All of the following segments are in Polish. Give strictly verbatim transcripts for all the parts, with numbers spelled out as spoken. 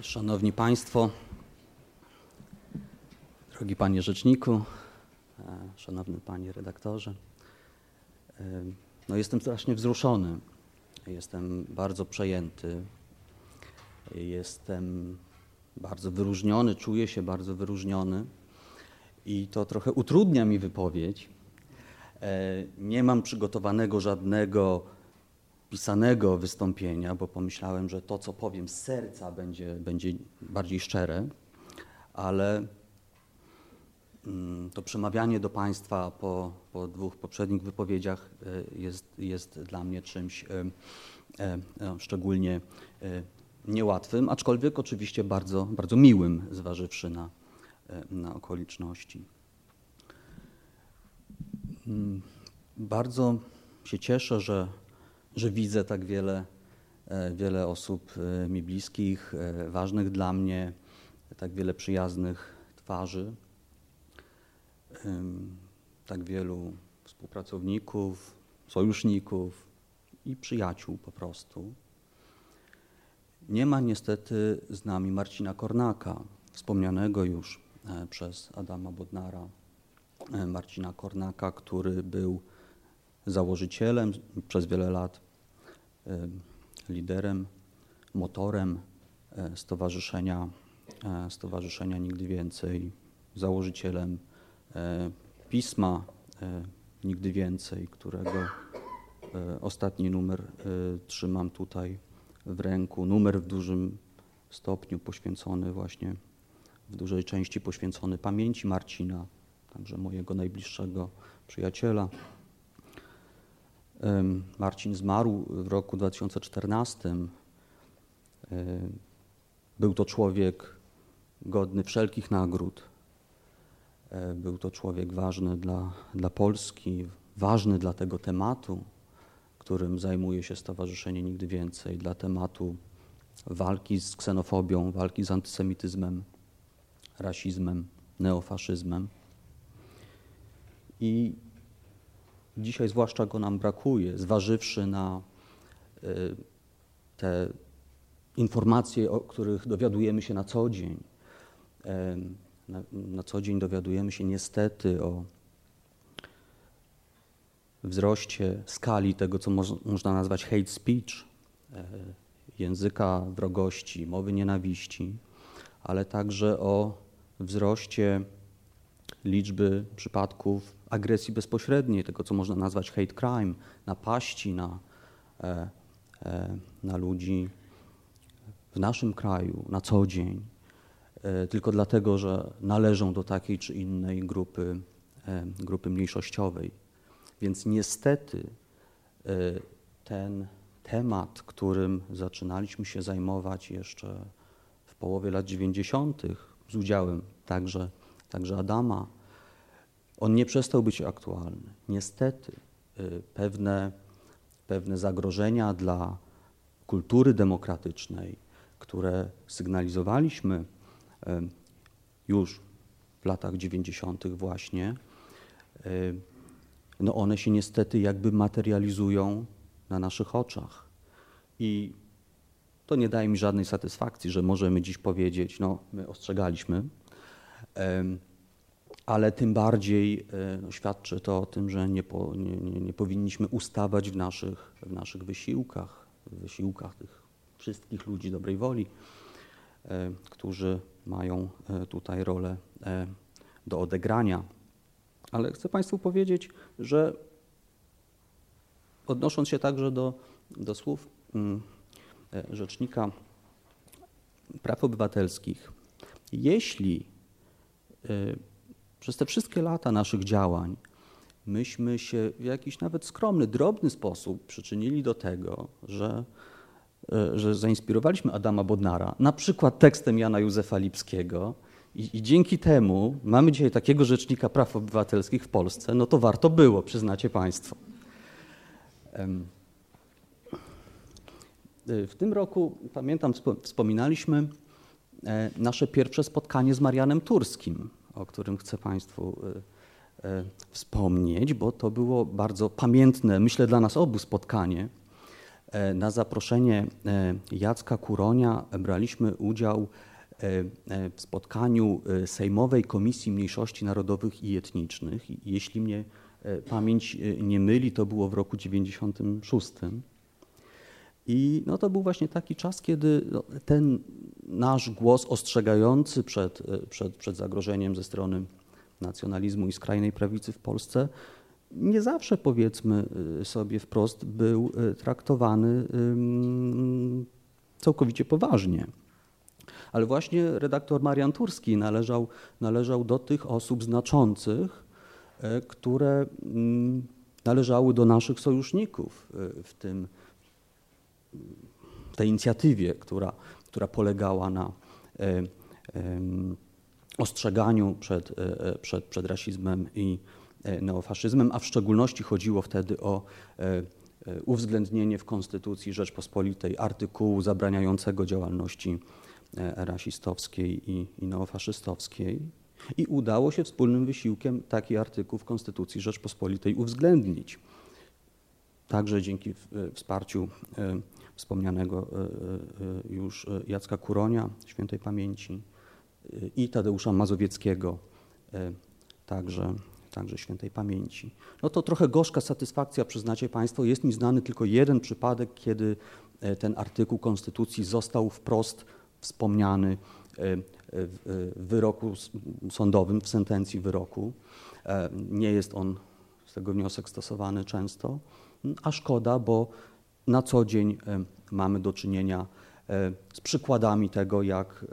Szanowni Państwo, drogi Panie Rzeczniku, szanowny Panie Redaktorze, no jestem strasznie wzruszony, jestem bardzo przejęty, jestem bardzo wyróżniony, czuję się bardzo wyróżniony i to trochę utrudnia mi wypowiedź. Nie mam przygotowanego żadnego pisanego wystąpienia, bo pomyślałem, że to, co powiem z serca, będzie, będzie bardziej szczere, ale to przemawianie do Państwa po, po dwóch poprzednich wypowiedziach jest, jest dla mnie czymś no, szczególnie niełatwym, aczkolwiek oczywiście bardzo, bardzo miłym, zważywszy na, na okoliczności. Bardzo się cieszę, że że widzę tak wiele, wiele osób mi bliskich, ważnych dla mnie, tak wiele przyjaznych twarzy, tak wielu współpracowników, sojuszników i przyjaciół po prostu. Nie ma niestety z nami Marcina Kornaka, wspomnianego już przez Adama Bodnara. Marcina Kornaka, który był założycielem, przez wiele lat liderem, motorem Stowarzyszenia, Stowarzyszenia Nigdy Więcej, założycielem pisma Nigdy Więcej, którego ostatni numer trzymam tutaj w ręku. Numer w dużym stopniu poświęcony właśnie, w dużej części poświęcony pamięci Marcina, także mojego najbliższego przyjaciela. Marcin zmarł w roku dwa tysiące czternastym. Był to człowiek godny wszelkich nagród. Był to człowiek ważny dla, dla Polski, ważny dla tego tematu, którym zajmuje się Stowarzyszenie Nigdy Więcej, dla tematu walki z ksenofobią, walki z antysemityzmem, rasizmem, neofaszyzmem. I dzisiaj zwłaszcza go nam brakuje, zważywszy na te informacje, o których dowiadujemy się na co dzień. Na, na co dzień dowiadujemy się niestety o wzroście skali tego, co mo można nazwać hate speech, języka wrogości, mowy nienawiści, ale także o wzroście liczby przypadków agresji bezpośredniej, tego co można nazwać hate crime, napaści na, e, e, na ludzi w naszym kraju na co dzień, e, tylko dlatego, że należą do takiej czy innej grupy, e, grupy mniejszościowej. Więc niestety e, ten temat, którym zaczynaliśmy się zajmować jeszcze w połowie lat dziewięćdziesiątych z udziałem także, także Adama, on nie przestał być aktualny. Niestety pewne, pewne zagrożenia dla kultury demokratycznej, które sygnalizowaliśmy już w latach dziewięćdziesiątych właśnie, no one się niestety jakby materializują na naszych oczach. I to nie daje mi żadnej satysfakcji, że możemy dziś powiedzieć, no my ostrzegaliśmy, ale tym bardziej no, świadczy to o tym, że nie, po, nie, nie, nie powinniśmy ustawać w naszych, w naszych wysiłkach, w wysiłkach tych wszystkich ludzi dobrej woli, e, którzy mają e, tutaj rolę e, do odegrania. Ale chcę Państwu powiedzieć, że odnosząc się także do, do słów mm, e, Rzecznika Praw Obywatelskich, jeśli e, przez te wszystkie lata naszych działań myśmy się w jakiś nawet skromny, drobny sposób przyczynili do tego, że, że zainspirowaliśmy Adama Bodnara, na przykład tekstem Jana Józefa Lipskiego i, i dzięki temu mamy dzisiaj takiego Rzecznika Praw Obywatelskich w Polsce, no to warto było, przyznacie Państwo. W tym roku, pamiętam, wspominaliśmy nasze pierwsze spotkanie z Marianem Turskim, o którym chcę Państwu e, e, wspomnieć, bo to było bardzo pamiętne, myślę, dla nas obu spotkanie. Na zaproszenie Jacka Kuronia braliśmy udział w spotkaniu Sejmowej Komisji Mniejszości Narodowych i Etnicznych. Jeśli mnie pamięć nie myli, to było w roku dziewięćdziesiątym szóstym. I no to był właśnie taki czas, kiedy ten nasz głos ostrzegający przed, przed, przed zagrożeniem ze strony nacjonalizmu i skrajnej prawicy w Polsce nie zawsze, powiedzmy sobie wprost, był traktowany całkowicie poważnie. Ale właśnie redaktor Marian Turski należał, należał do tych osób znaczących, które należały do naszych sojuszników w tym, w tej inicjatywie, która, która polegała na ostrzeganiu przed, przed, przed rasizmem i neofaszyzmem, a w szczególności chodziło wtedy o uwzględnienie w Konstytucji Rzeczpospolitej artykułu zabraniającego działalności rasistowskiej i, i neofaszystowskiej. I udało się wspólnym wysiłkiem taki artykuł w Konstytucji Rzeczpospolitej uwzględnić. Także dzięki wsparciu wspomnianego już Jacka Kuronia, świętej pamięci, i Tadeusza Mazowieckiego, także, także świętej pamięci. No to trochę gorzka satysfakcja, przyznacie Państwo. Jest mi znany tylko jeden przypadek, kiedy ten artykuł Konstytucji został wprost wspomniany w wyroku sądowym, w sentencji wyroku. Nie jest on z tego wniosek stosowany często, a szkoda, bo na co dzień mamy do czynienia z przykładami tego, jak,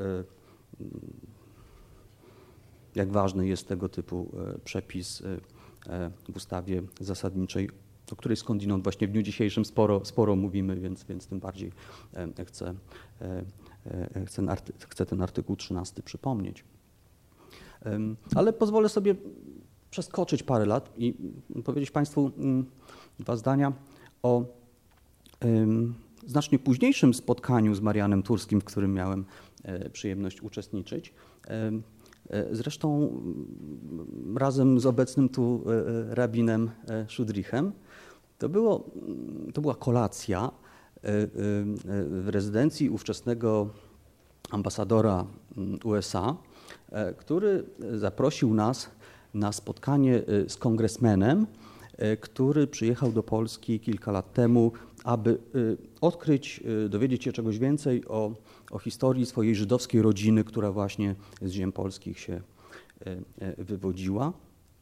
jak ważny jest tego typu przepis w ustawie zasadniczej, o której skądinąd właśnie w dniu dzisiejszym sporo, sporo mówimy, więc, więc tym bardziej chcę, chcę, chcę ten artykuł trzynasty przypomnieć. Ale pozwolę sobie przeskoczyć parę lat i powiedzieć Państwu dwa zdania o znacznie późniejszym spotkaniu z Marianem Turskim, w którym miałem przyjemność uczestniczyć. Zresztą razem z obecnym tu rabinem Szudrichem. To, było, to była kolacja w rezydencji ówczesnego ambasadora U S A, który zaprosił nas na spotkanie z kongresmenem, który przyjechał do Polski kilka lat temu, aby odkryć, dowiedzieć się czegoś więcej o, o historii swojej żydowskiej rodziny, która właśnie z ziem polskich się wywodziła.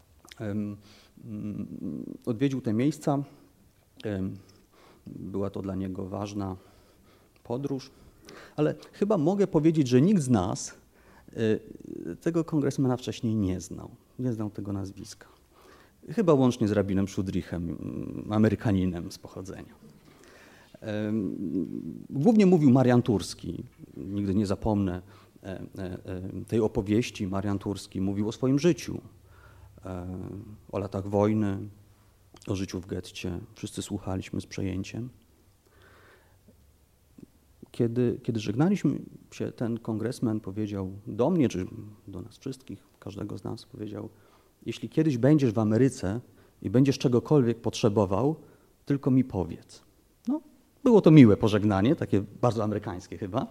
Odwiedził te miejsca. Była to dla niego ważna podróż, ale chyba mogę powiedzieć, że nikt z nas tego kongresmena wcześniej nie znał. Nie znał tego nazwiska. Chyba łącznie z rabinem Szudrichem, Amerykaninem z pochodzenia. Głównie mówił Marian Turski. Nigdy nie zapomnę tej opowieści. Marian Turski mówił o swoim życiu, o latach wojny, o życiu w getcie. Wszyscy słuchaliśmy z przejęciem. Kiedy, kiedy żegnaliśmy się, ten kongresmen powiedział do mnie, czy do nas wszystkich, każdego z nas powiedział: jeśli kiedyś będziesz w Ameryce i będziesz czegokolwiek potrzebował, tylko mi powiedz. No, było to miłe pożegnanie, takie bardzo amerykańskie chyba.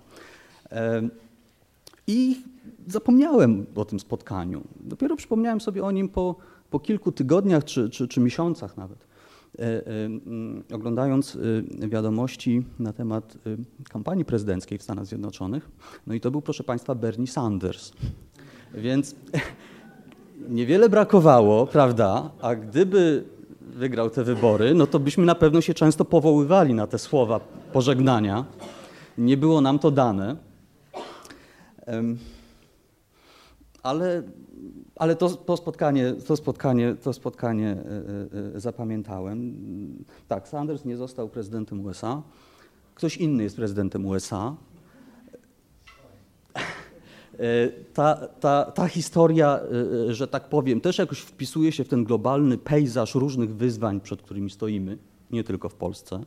I zapomniałem o tym spotkaniu. Dopiero przypomniałem sobie o nim po, po kilku tygodniach czy, czy, czy miesiącach nawet. Oglądając wiadomości na temat kampanii prezydenckiej w Stanach Zjednoczonych, no i to był, proszę Państwa, Bernie Sanders. Więc niewiele brakowało, prawda, a gdyby wygrał te wybory, no to byśmy na pewno się często powoływali na te słowa pożegnania. Nie było nam to dane. Ale, ale to, to spotkanie, to spotkanie, to spotkanie zapamiętałem. Tak, Sanders nie został prezydentem U S A. Ktoś inny jest prezydentem U S A. Ta, ta, ta historia, że tak powiem, też jakoś wpisuje się w ten globalny pejzaż różnych wyzwań, przed którymi stoimy, nie tylko w Polsce.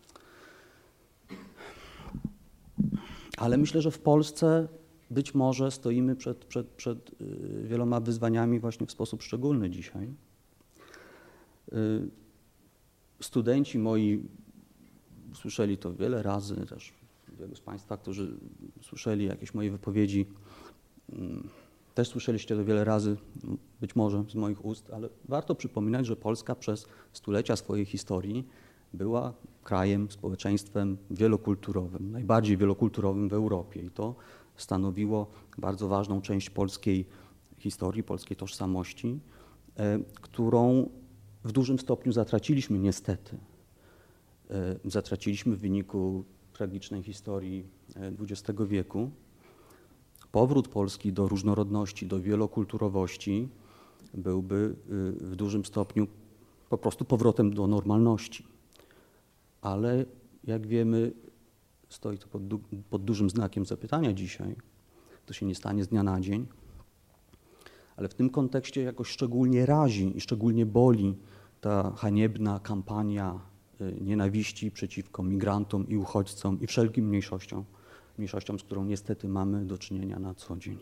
Ale myślę, że w Polsce być może stoimy przed, przed, przed wieloma wyzwaniami właśnie w sposób szczególny dzisiaj. Studenci moi słyszeli to wiele razy, też wielu z Państwa, którzy słyszeli jakieś moje wypowiedzi, też słyszeliście to wiele razy, być może z moich ust, ale warto przypominać, że Polska przez stulecia swojej historii była krajem, społeczeństwem wielokulturowym, najbardziej wielokulturowym w Europie i to stanowiło bardzo ważną część polskiej historii, polskiej tożsamości, którą w dużym stopniu zatraciliśmy niestety. Zatraciliśmy w wyniku tragicznej historii dwudziestego wieku. Powrót Polski do różnorodności, do wielokulturowości byłby w dużym stopniu po prostu powrotem do normalności. Ale jak wiemy, stoi to pod, du pod dużym znakiem zapytania dzisiaj. To się nie stanie z dnia na dzień. Ale w tym kontekście jakoś szczególnie razi i szczególnie boli ta haniebna kampania nienawiści przeciwko migrantom i uchodźcom i wszelkim mniejszościom, mniejszościom, z którą niestety mamy do czynienia na co dzień.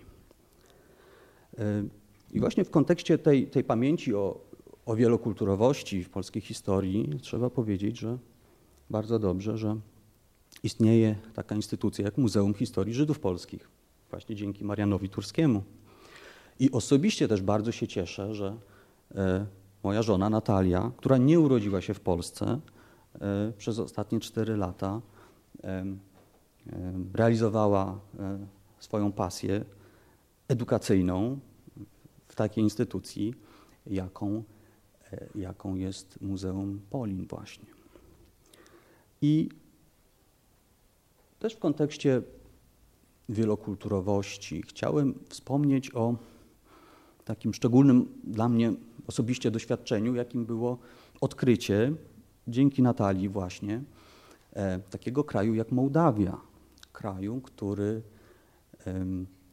I właśnie w kontekście tej, tej pamięci o, o wielokulturowości w polskiej historii trzeba powiedzieć, że bardzo dobrze, że istnieje taka instytucja jak Muzeum Historii Żydów Polskich, właśnie dzięki Marianowi Turskiemu. I osobiście też bardzo się cieszę, że e, moja żona Natalia, która nie urodziła się w Polsce, e, przez ostatnie cztery lata e, e, realizowała e, swoją pasję edukacyjną w takiej instytucji, jaką, e, jaką jest Muzeum Polin właśnie. I też w kontekście wielokulturowości chciałem wspomnieć o takim szczególnym dla mnie osobiście doświadczeniu, jakim było odkrycie dzięki Natalii właśnie e, takiego kraju jak Mołdawia. Kraju, który e,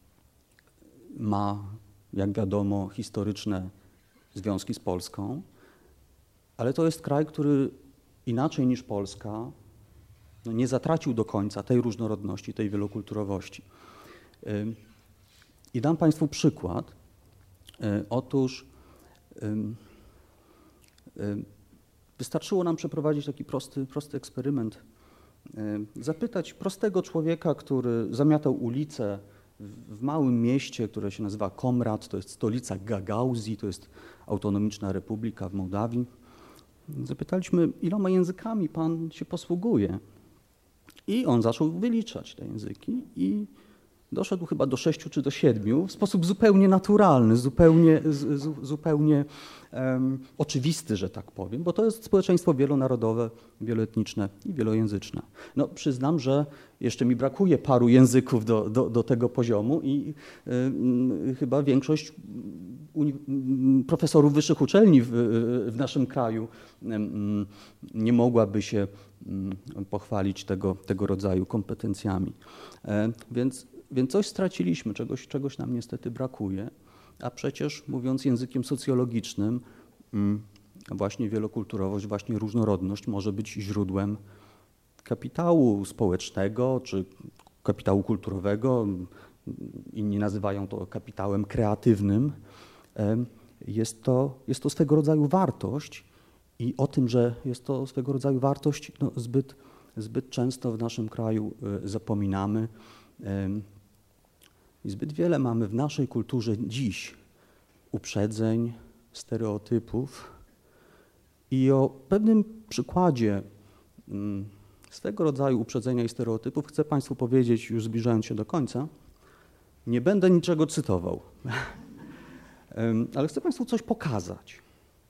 ma, jak wiadomo, historyczne związki z Polską, ale to jest kraj, który inaczej niż Polska no nie zatracił do końca tej różnorodności, tej wielokulturowości. E, I dam Państwu przykład. Otóż wystarczyło nam przeprowadzić taki prosty, prosty eksperyment, zapytać prostego człowieka, który zamiatał ulicę w małym mieście, które się nazywa Komrat, to jest stolica Gagauzji, to jest autonomiczna republika w Mołdawii. Zapytaliśmy, iloma językami pan się posługuje? I on zaczął wyliczać te języki i doszedł chyba do sześciu czy do siedmiu w sposób zupełnie naturalny, zupełnie, z, zupełnie um, oczywisty, że tak powiem, bo to jest społeczeństwo wielonarodowe, wieloetniczne i wielojęzyczne. No, przyznam, że jeszcze mi brakuje paru języków do, do, do tego poziomu i y, chyba większość profesorów wyższych uczelni w, w naszym kraju y, nie mogłaby się y, pochwalić tego, tego rodzaju kompetencjami. Y, więc Więc coś straciliśmy, czegoś, czegoś nam niestety brakuje, a przecież mówiąc językiem socjologicznym, właśnie wielokulturowość, właśnie różnorodność może być źródłem kapitału społecznego czy kapitału kulturowego, inni nazywają to kapitałem kreatywnym. Jest to, jest to swego rodzaju wartość i o tym, że jest to swego rodzaju wartość, no zbyt, zbyt często w naszym kraju zapominamy. I zbyt wiele mamy w naszej kulturze dziś uprzedzeń, stereotypów i o pewnym przykładzie swego rodzaju uprzedzenia i stereotypów chcę Państwu powiedzieć, już zbliżając się do końca. Nie będę niczego cytował, ale chcę Państwu coś pokazać.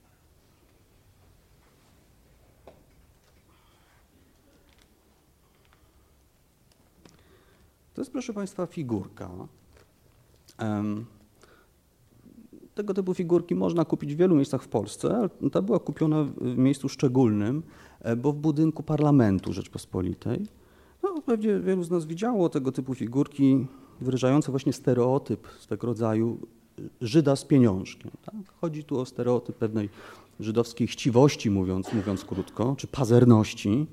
To jest, proszę Państwa, figurka. Tego typu figurki można kupić w wielu miejscach w Polsce, ale ta była kupiona w miejscu szczególnym, bo w budynku Parlamentu Rzeczpospolitej. No, pewnie wielu z nas widziało tego typu figurki wyrażające właśnie stereotyp swego rodzaju Żyda z pieniążkiem. Tak? Chodzi tu o stereotyp pewnej żydowskiej chciwości, mówiąc, mówiąc krótko, czy pazerności.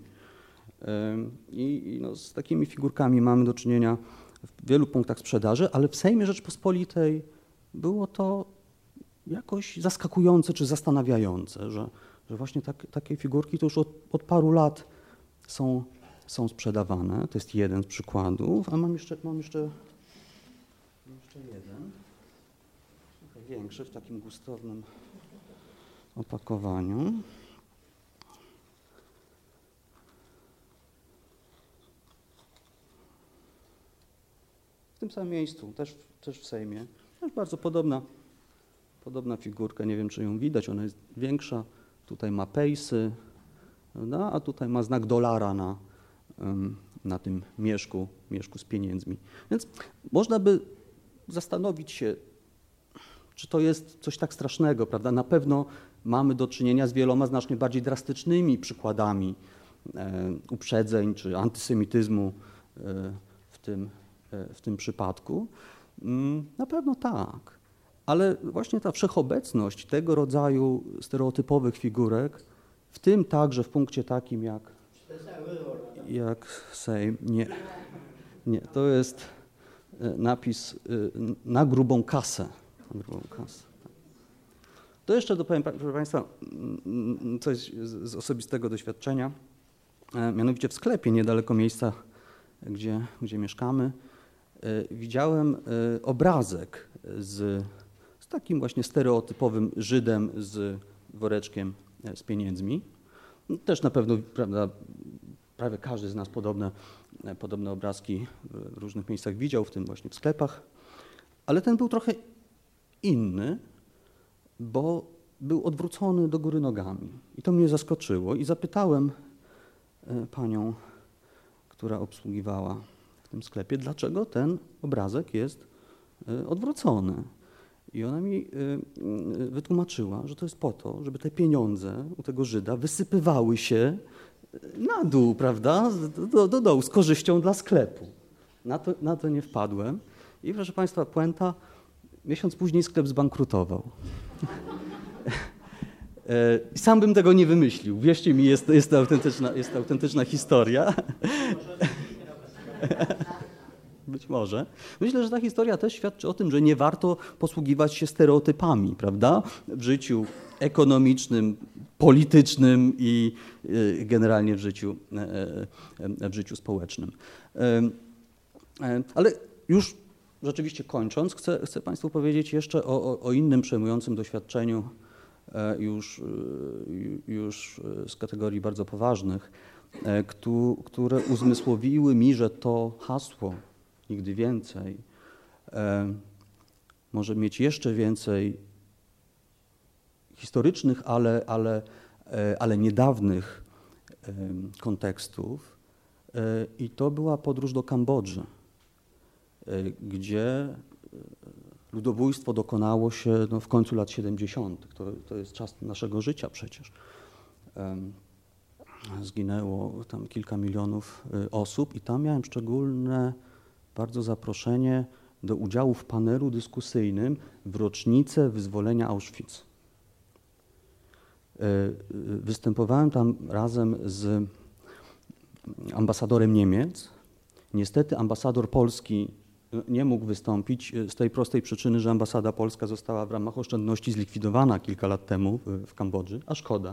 I, i no, z takimi figurkami mamy do czynienia w wielu punktach sprzedaży, ale w Sejmie Rzeczpospolitej było to jakoś zaskakujące czy zastanawiające, że, że właśnie tak, takie figurki to już od, od paru lat są, są sprzedawane. To jest jeden z przykładów, a mam jeszcze, mam jeszcze, mam jeszcze jeden, trochę większy, w takim gustownym opakowaniu. W tym samym miejscu, też, też w Sejmie. Też bardzo podobna, podobna figurka, nie wiem, czy ją widać, ona jest większa. Tutaj ma pejsy, no, a tutaj ma znak dolara na, na tym mieszku, mieszku z pieniędzmi. Więc można by zastanowić się, czy to jest coś tak strasznego, prawda? Na pewno mamy do czynienia z wieloma znacznie bardziej drastycznymi przykładami e, uprzedzeń czy antysemityzmu e, w tym, e, w tym przypadku. Mm, na pewno tak, ale właśnie ta wszechobecność tego rodzaju stereotypowych figurek, w tym także w punkcie takim jak, jak Sejm, nie, nie, to jest napis na grubą kasę. Na grubą kasę. To jeszcze dopowiem, proszę Państwa, coś z osobistego doświadczenia. Mianowicie w sklepie niedaleko miejsca, gdzie, gdzie mieszkamy, widziałem obrazek z, z takim właśnie stereotypowym Żydem z woreczkiem z pieniędzmi. Też na pewno, prawda, prawie każdy z nas podobne, podobne obrazki w różnych miejscach widział, w tym właśnie w sklepach, ale ten był trochę inny, bo był odwrócony do góry nogami. I to mnie zaskoczyło i zapytałem panią, która obsługiwała w tym sklepie, dlaczego ten obrazek jest odwrócony. I ona mi wytłumaczyła, że to jest po to, żeby te pieniądze u tego Żyda wysypywały się na dół, prawda, do, do dołu, z korzyścią dla sklepu. Na to, na to nie wpadłem. I proszę Państwa, puenta, miesiąc później sklep zbankrutował. Sam bym tego nie wymyślił. Wierzcie mi, jest, jest, to, autentyczna, jest to autentyczna historia. Być może. Myślę, że ta historia też świadczy o tym, że nie warto posługiwać się stereotypami, prawda? W życiu ekonomicznym, politycznym i generalnie w życiu, w życiu społecznym. Ale już rzeczywiście kończąc, chcę, chcę Państwu powiedzieć jeszcze o, o, o innym przejmującym doświadczeniu już, już z kategorii bardzo poważnych, które uzmysłowiły mi, że to hasło nigdy więcej może mieć jeszcze więcej historycznych, ale, ale, ale niedawnych kontekstów. I to była podróż do Kambodży, gdzie ludobójstwo dokonało się no, w końcu lat siedemdziesiątych. To, to jest czas naszego życia przecież. Zginęło tam kilka milionów osób i tam miałem szczególne bardzo zaproszenie do udziału w panelu dyskusyjnym w rocznicę wyzwolenia Auschwitz. Występowałem tam razem z ambasadorem Niemiec. Niestety ambasador polski nie mógł wystąpić z tej prostej przyczyny, że ambasada polska została w ramach oszczędności zlikwidowana kilka lat temu w Kambodży, a szkoda.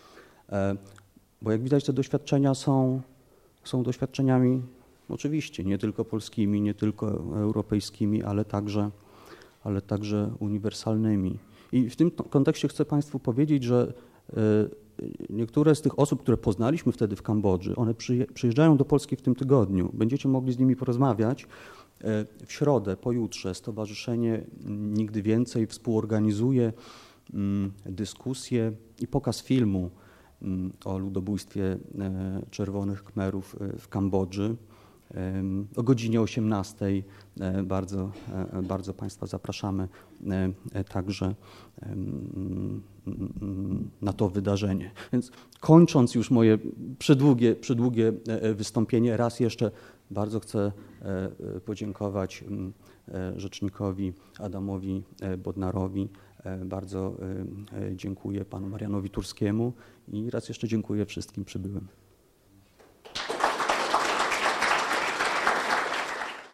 Bo jak widać, te doświadczenia są, są doświadczeniami oczywiście nie tylko polskimi, nie tylko europejskimi, ale także, ale także uniwersalnymi. I w tym kontekście chcę Państwu powiedzieć, że niektóre z tych osób, które poznaliśmy wtedy w Kambodży, one przyjeżdżają do Polski w tym tygodniu. Będziecie mogli z nimi porozmawiać. W środę, pojutrze, Stowarzyszenie Nigdy Więcej współorganizuje dyskusję i pokaz filmu o ludobójstwie Czerwonych Khmerów w Kambodży. O godzinie osiemnastej bardzo, bardzo Państwa zapraszamy także na to wydarzenie. Więc kończąc już moje przydługie, przydługie wystąpienie, raz jeszcze bardzo chcę podziękować rzecznikowi Adamowi Bodnarowi. Bardzo dziękuję panu Marianowi Turskiemu i raz jeszcze dziękuję wszystkim przybyłym.